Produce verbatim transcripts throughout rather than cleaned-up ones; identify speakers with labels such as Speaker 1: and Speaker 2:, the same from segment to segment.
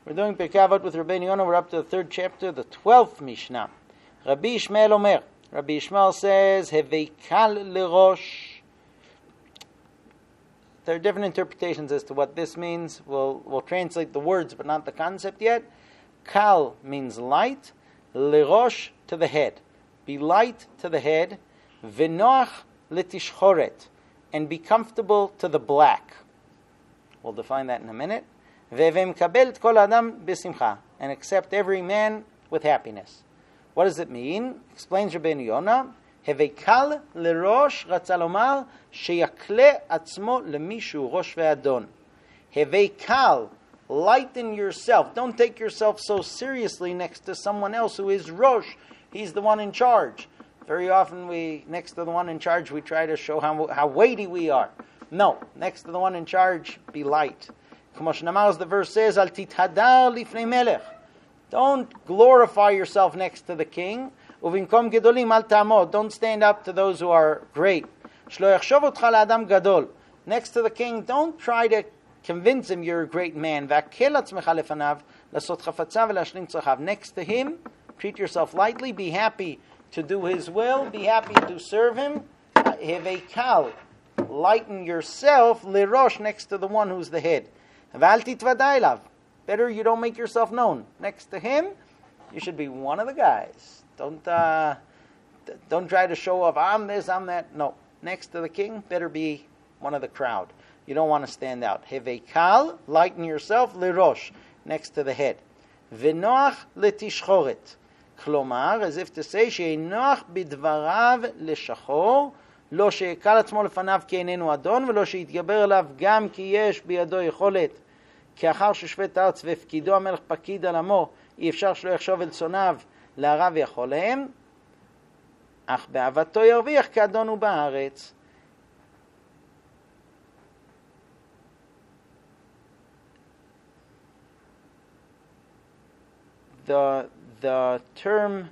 Speaker 1: We're doing Pirkei Avot with Rabbeinu Yonah. We're up to the third chapter, the twelfth Mishnah. Rabbi Ishmael Omer. Rabbi Ishmael says, Heveikal lerosh. There are different interpretations as to what this means. We'll, we'll translate the words, but not the concept yet. Kal means light. Lerosh, to the head. Be light to the head. V'noach letishchoret. And be comfortable to the black. We'll define that in a minute. Ve'vemkabel kol adam b'simcha. And accept every man with happiness. What does it mean? Explains Rabbeinu Yonah. Heveikal lerosh ratzah lomar sheyakle atzmo lemishu rosh ve'adon. Heveikal, lighten yourself. Don't take yourself so seriously next to someone else who is rosh. He's the one in charge. Very often we, next to the one in charge, we try to show how, how weighty we are. No, next to the one in charge, be light. As the verse says, Al tithadar lifnei melech. Don't glorify yourself next to the king. Uvinkom gedolim al ta'amod. Don't stand up to those who are great. Shlo yachshov otcha la'adam gadol. Next to the king, don't try to convince him you're a great man. V'akel atzmecha lefanav lasot chafatza v'lashlim tzachav. Next to him, treat yourself lightly. Be happy to do his will. Be happy to serve him. Heveikal. Lighten yourself. Lirosh, next to the one who's the head. V'al titvadai lav. Better you don't make yourself known. Next to him, you should be one of the guys. Don't uh, don't try to show off, I'm this, I'm that. No. Next to the king, better be one of the crowd. You don't want to stand out. Heveikal, lighten yourself, lirosh, next to the head. V'noach letishchoret. Klomar, as if to say, she'noach bidvarav leshachor, lo she'ekal atzmo lefanav ki einenu adon, v'lo she'yitgaber elav gam ki yesh biyado yicholet. כי אחר ששפט הארץ והפקידו המלך פקיד על עמו, אי אפשר שלא יחשוב אל צונאיו להרע ויכול להם, אך באהבתו ירוויח כאדון הוא בארץ. The, the term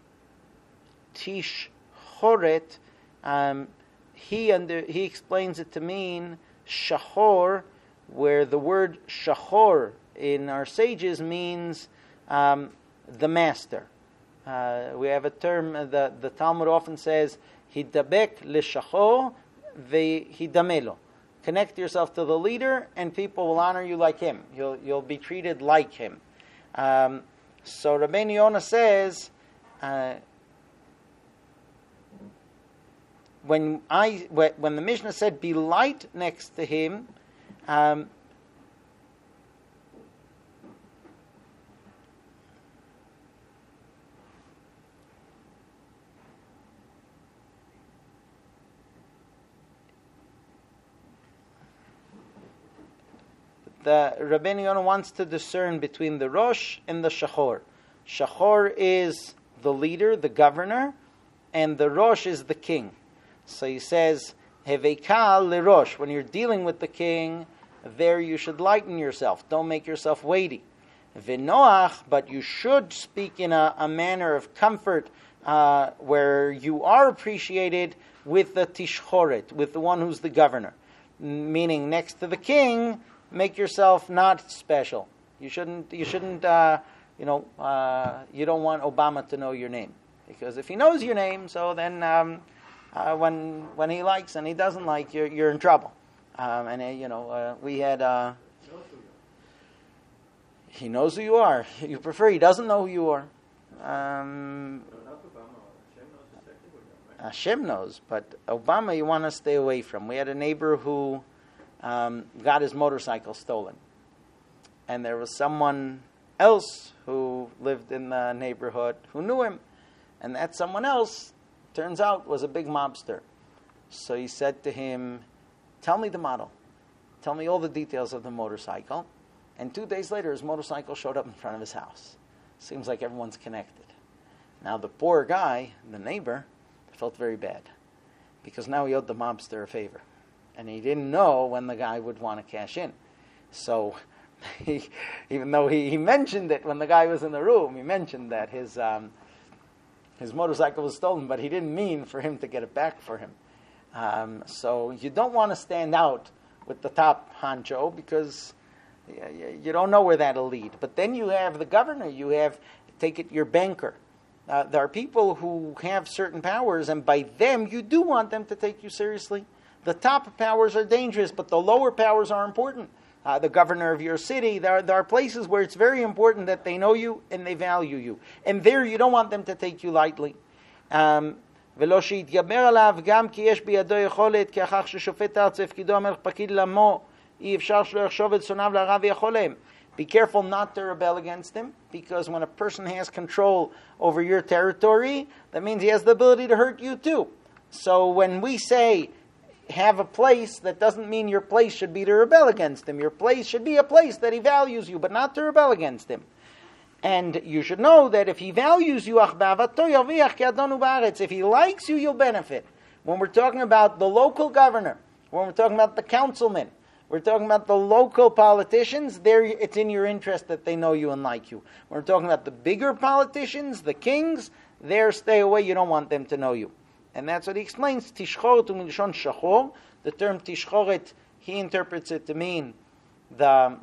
Speaker 1: tishchoret, um, he, under, he explains it to mean shahor, where the word shachor in our sages means um, the master. Uh, we have a term, the, the Talmud often says, hidabek leshachor vehidamelo. Connect yourself to the leader and people will honor you like him. You'll, you'll be treated like him. Um, so Rabbeinu Yonah says, uh, when, I, when the Mishnah said, be light next to him, Um, the Rabbeinu Yonah wants to discern between the Rosh and the Shachor. Shachor is the leader, the governor, and the Rosh is the king. So he says, Heveikal lerosh. When you're dealing with the king, there you should lighten yourself. Don't make yourself weighty. V'noach, but you should speak in a, a manner of comfort uh, where you are appreciated with the tishchoret, with the one who's the governor. Meaning, next to the king, make yourself not special. You shouldn't. You shouldn't. Uh, you know. Uh, you don't want Obama to know your name, because if he knows your name, so then. Um, Uh, when when he likes and he doesn't like, you're you're in trouble. Um, and uh, you know uh, we had. Uh, he knows who you are. You prefer he doesn't know who you are. Um, Hashem knows, but Obama you want to stay away from. We had a neighbor who um, got his motorcycle stolen, and there was someone else who lived in the neighborhood who knew him, and that someone else, turns out, was a big mobster. So he said to him, tell me the model. Tell me all the details of the motorcycle. And two days later, his motorcycle showed up in front of his house. Seems like everyone's connected. Now the poor guy, the neighbor, felt very bad. Because now he owed the mobster a favor. And he didn't know when the guy would want to cash in. So, he, even though he, he mentioned it when the guy was in the room, he mentioned that his... Um, His motorcycle was stolen, but he didn't mean for him to get it back for him. Um, so you don't want to stand out with the top honcho because You, you don't know where that'll lead. But then you have the governor, you have, take it, your banker. Uh, there are people who have certain powers, and by them, you do want them to take you seriously. The top powers are dangerous, but the lower powers are important. Uh, the governor of your city, there are, there are places where it's very important that they know you and they value you. And there you don't want them to take you lightly. Um, ולא שיתגבר עליו גם כי יש בידו יכולת, כי אחר ששופט הארץ הפקידו המלך פקיד למו, אי אפשר שלא יחשוב את שונאיו לרע ויכול להם. Be careful not to rebel against him, because when a person has control over your territory, that means he has the ability to hurt you too. So when we say have a place, that doesn't mean your place should be to rebel against him. Your place should be a place that he values you, but not to rebel against him. And you should know that if he values you, if he likes you, you'll benefit. When we're talking about the local governor, when we're talking about the councilman, we're talking about the local politicians, there it's in your interest that they know you and like you. When we're talking about the bigger politicians, the kings, there stay away, you don't want them to know you. And that's what he explains. Tishchoret umilshon shachor. The term tishchoret, he interprets it to mean the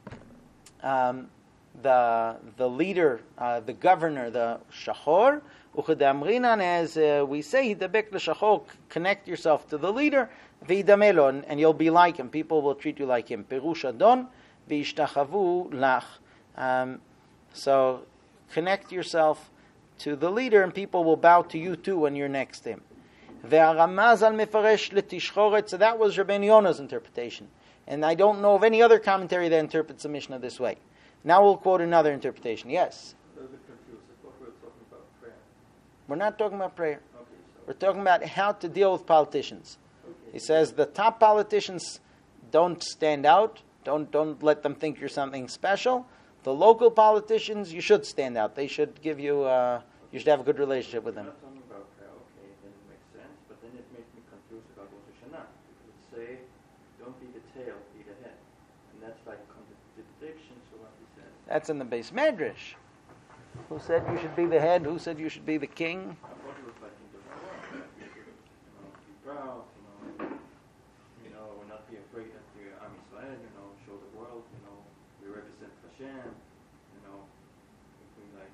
Speaker 1: um, the the leader, uh, the governor, the shachor. Uchedamrinan, as uh, we say, hidabek l'shachor, connect yourself to the leader. V'idamelo, and, and you'll be like him. People will treat you like him. Perush adon v'ishtachavu lach. Um, so connect yourself to the leader, and people will bow to you too when you're next to him. Ve'aramaz al mefaresh letishchoret. So that was Rabbeinu Yonah's interpretation, and I don't know of any other commentary that interprets the Mishnah this way. Now we'll quote another interpretation. Yes.
Speaker 2: I'm a little bit confused. I thought we were talking about prayer.
Speaker 1: We're not talking about prayer.
Speaker 2: Okay, so
Speaker 1: We're talking about how to deal with politicians.
Speaker 2: okay.
Speaker 1: He says the top politicians don't stand out. Don't don't let them think you're something special. The local politicians, you should stand out. They should give you. Uh, you should have a good relationship with them.
Speaker 2: We're not talking about prayer. Okay, then it makes sense. But then it makes me confused about Rosh Hashanah. Because it say, "Don't be the tail, be the head," and that's like contradiction to what he says.
Speaker 1: That's in the base medrash. Who said you should be the head? Who said you should be the king?
Speaker 2: I thought it was like in the wrong way. You should, you know, be proud. You know, you know, not be afraid of the Am Yisrael. You know, show the world. You know, we represent Hashem. You know, if we like,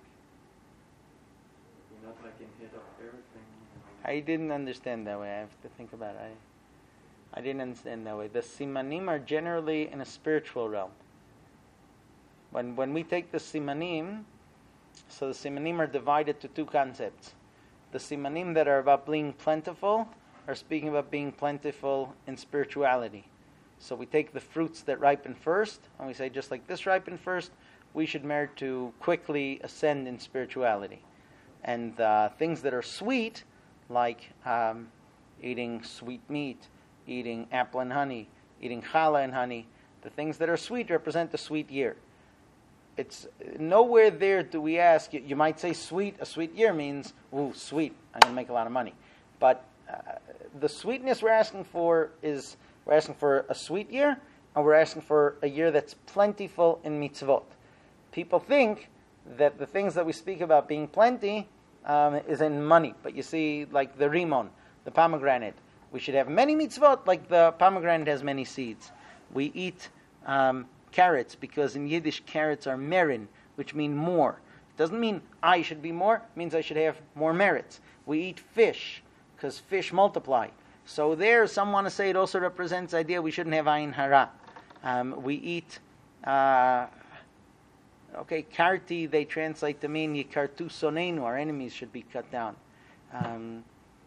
Speaker 2: if we're not like in head of everything. You know.
Speaker 1: I didn't understand that way. I have to think about it. I, I didn't understand that way. The simanim are generally in a spiritual realm. When when we take the simanim, so the simanim are divided to two concepts. The simanim that are about being plentiful are speaking about being plentiful in spirituality. So we take the fruits that ripen first, and we say, just like this ripened first, we should merit to quickly ascend in spirituality. And uh, things that are sweet, like um, eating sweet meat, eating apple and honey, eating challah and honey, the things that are sweet represent the sweet year. It's nowhere there do we ask, you, you might say sweet, a sweet year means, ooh, sweet, I'm going to make a lot of money. But uh, the sweetness we're asking for is, we're asking for a sweet year, and we're asking for a year that's plentiful in mitzvot. People think that the things that we speak about being plenty um, is in money. But you see, like the rimon, the pomegranate, we should have many mitzvot, like the pomegranate has many seeds. We eat um, carrots, because in Yiddish carrots are merin, which mean more. It doesn't mean I should be more, it means I should have more merits. We eat fish, because fish multiply. So there, some want to say it also represents the idea we shouldn't have ayin hara. Um, we eat, uh, okay, karti, they translate to mean yikartu sonenu, our enemies should be cut down. Um,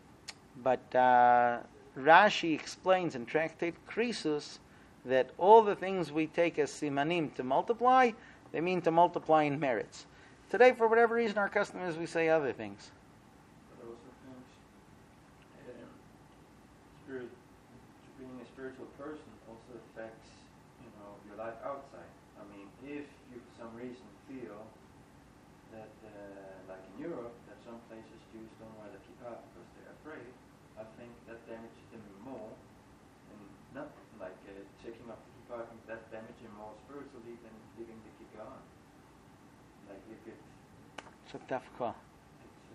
Speaker 1: but uh, Rashi explains in Tractate Krisus that all the things we take as simanim to multiply, they mean to multiply in merits. Today, for whatever reason, our customers, we say other things.
Speaker 2: But also things, um, spirit, being a spiritual person also affects, you know, your life outside. I mean, if you for some reason feel that, uh, like in Europe, that some places Jews don't wear the kippah because they're afraid, I think that damages them more, and not like uh, taking off the kippah, I think that damages them more spiritually than leaving the kippah on. Like if it,
Speaker 1: It's a tough call.
Speaker 2: it's,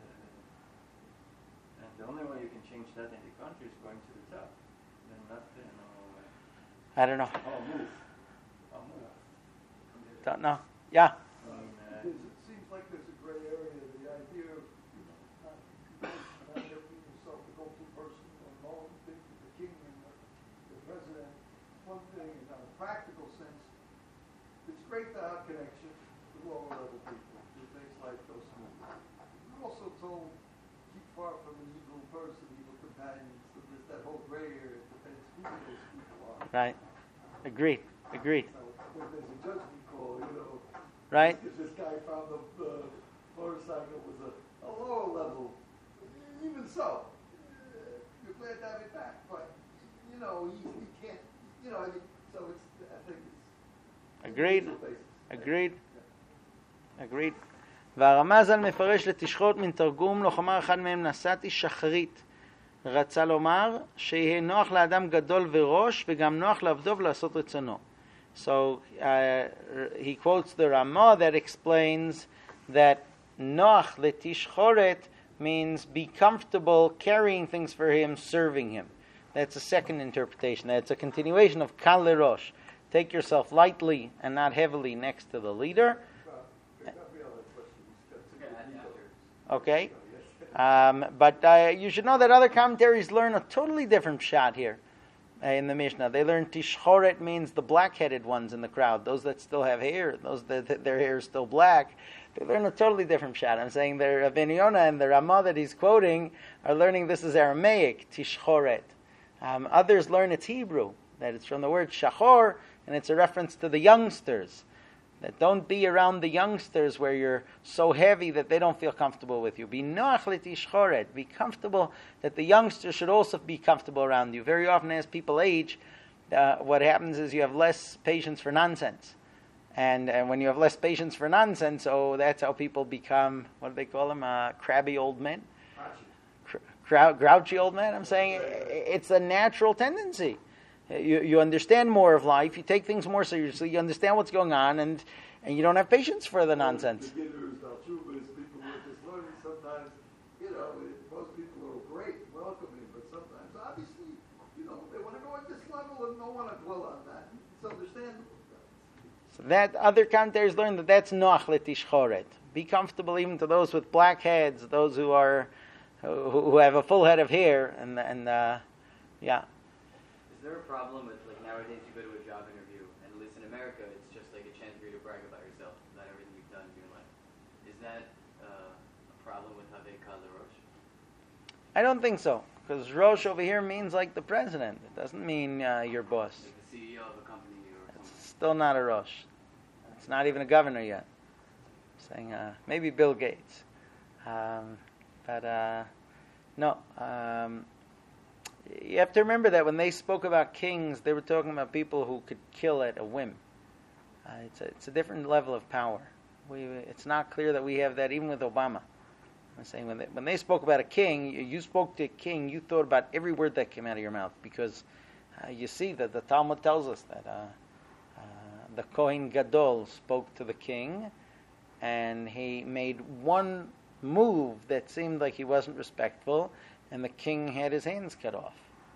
Speaker 2: uh, and the only way you can change that in the country is going to the top. Then not, you know, uh,
Speaker 1: I don't know.
Speaker 2: oh, move. Oh, move.
Speaker 1: Don't know. Yeah.
Speaker 2: I mean, uh,
Speaker 3: Because it seems like there's a gray area, the idea of, you know, not, not helping yourself to go to person or knowing things with the king and the, the president. One thing, in a practical sense, it's great to have connections with lower level people, do things like those movies. You're also told, keep far from an evil person, evil companions, so there's that whole gray area, it depends who those people are.
Speaker 1: Right. Agreed. Agreed.
Speaker 3: So when there's a judgment call, you know,
Speaker 1: Right.
Speaker 3: if this guy found the uh, motorcycle was a, a lower level, even so, uh, you're glad to have it back. But you know, he, he can't. You know, so it's. I think it's.
Speaker 1: Agreed.
Speaker 3: Basis.
Speaker 1: Agreed. Agreed. והרמז על מפרש לתשחוט מן תרגום לא חומר אחד מהם נסעתי שחרית. רצה לומר שיהיה נוח לאדם גדול וראש וגם נוח לעבדו ולעשות רצונו. So uh, he quotes the Ramah that explains that noach letishchoret means be comfortable carrying things for him, serving him. That's a second interpretation. That's a continuation of kal lerosh. Take yourself lightly and not heavily next to the leader. Okay. Um, but uh, you should know that other commentaries learn a totally different shot here uh, in the Mishnah. They learn tishchoret means the black-headed ones in the crowd, those that still have hair, those that, that their hair is still black. They learn a totally different shot. I'm saying the Rabbeinu Yonah and the Ramah that he's quoting are learning this is Aramaic, tishchoret. Um, others learn it's Hebrew, that it's from the word shachor, and it's a reference to the youngsters. That don't be around the youngsters where you're so heavy that they don't feel comfortable with you. Be noach letishchoret. Be comfortable that the youngsters should also be comfortable around you. Very often as people age, uh, what happens is you have less patience for nonsense. And, and when you have less patience for nonsense, oh, that's how people become, what do they call them, uh, crabby old men? Cr- crou- grouchy old men? I'm saying it's a natural tendency. You you understand more of life. You take things more seriously. You understand what's going on, and, and you don't have patience for the nonsense.
Speaker 3: Beginners, not true, but as people who are just learning, sometimes, you know, most people are great, welcoming, but sometimes, obviously, you know, they want to go at this level and don't want to dwell on that. It's understandable.
Speaker 1: So that other commentators learn that that's noach letishchoret. Be comfortable even to those with black heads, those who are who, who have a full head of hair, and and uh, yeah.
Speaker 4: Is there a problem with, like, nowadays you go to a job interview, and at least in America, it's just like a chance for you to brag about yourself, about everything you've done in your life. Is that uh, a problem with Havei Kal Rosh?
Speaker 1: I don't think so, because Rosh over here means like the president. It doesn't mean uh, your boss.
Speaker 4: Like the C E O of a company or something?
Speaker 1: It's still not a Rosh. It's not even a governor yet. I'm saying uh, maybe Bill Gates. Um, but uh, no. Um, You have to remember that when they spoke about kings, they were talking about people who could kill at a whim. Uh, it's, a, it's a different level of power. We, it's not clear that we have that even with Obama. I'm saying when they, when they spoke about a king, you, you spoke to a king, you thought about every word that came out of your mouth, because uh, you see that the Talmud tells us that uh, uh, the Kohen Gadol spoke to the king, and he made one move that seemed like he wasn't respectful, and the king had his hands cut off.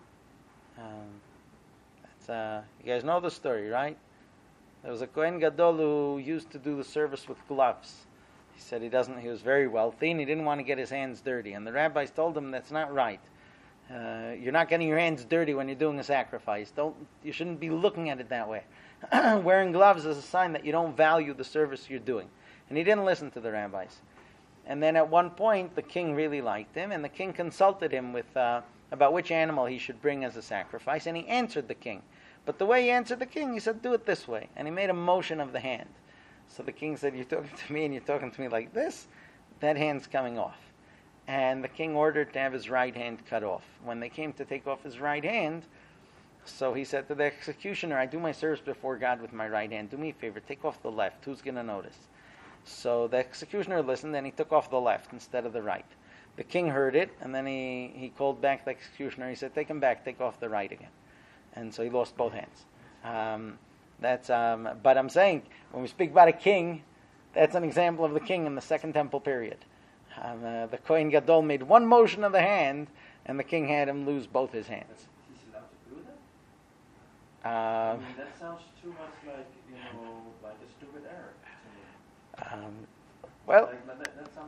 Speaker 1: Um, that's, uh, you guys know the story, right? There was a Kohen Gadol who used to do the service with gloves. He said he doesn't. He was very wealthy, and he didn't want to get his hands dirty. And the rabbis told him that's not right. Uh, you're not getting your hands dirty when you're doing a sacrifice. Don't. You shouldn't be looking at it that way. Wearing gloves is a sign that you don't value the service you're doing. And he didn't listen to the rabbis. And then at one point, the king really liked him, and the king consulted him with uh, about which animal he should bring as a sacrifice, and he answered the king. But the way he answered the king, he said, do it this way. And he made a motion of the hand. So the king said, you're talking to me, and you're talking to me like this? That hand's coming off. And the king ordered to have his right hand cut off. When they came to take off his right hand, so he said to the executioner, I do my service before God with my right hand. Do me a favor, take off the left. Who's going to notice? So the executioner listened, and he took off the left instead of the right. The king heard it, and then he, he called back the executioner. He said, take him back, take off the right again. And so he lost both hands. Um, that's. Um, but I'm saying, when we speak about a king, that's an example of the king in the Second Temple period. Um, uh, the Kohen Gadol made one motion of the hand, and the king had him lose both his hands.
Speaker 2: He's allowed to do I
Speaker 1: Um,
Speaker 2: mean, that sounds too much like, you know, like a stupid error to me.
Speaker 1: um, well,
Speaker 2: Like,